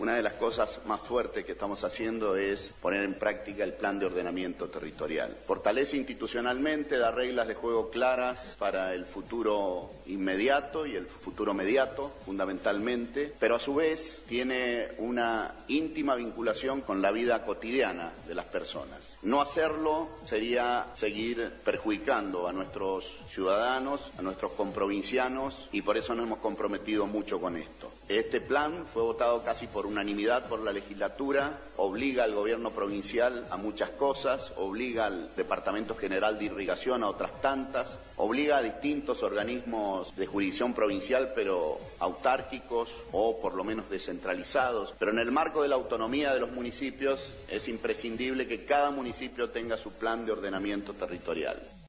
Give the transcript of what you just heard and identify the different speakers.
Speaker 1: Una de las cosas más fuertes que estamos haciendo es poner en práctica el plan de ordenamiento territorial. Fortalece institucionalmente, da reglas de juego claras para el futuro inmediato y el futuro mediato, fundamentalmente, pero a su vez tiene una íntima vinculación con la vida cotidiana de las personas. No hacerlo sería seguir perjudicando a nuestros ciudadanos, a nuestros comprovincianos, y por eso nos hemos comprometido mucho con esto. Este plan fue votado casi por unanimidad por la legislatura, obliga al gobierno provincial a muchas cosas, obliga al Departamento General de Irrigación a otras tantas, obliga a distintos organismos de jurisdicción provincial, pero autárquicos o por lo menos descentralizados. Pero en el marco de la autonomía de los municipios es imprescindible que cada municipio tenga su plan de ordenamiento territorial.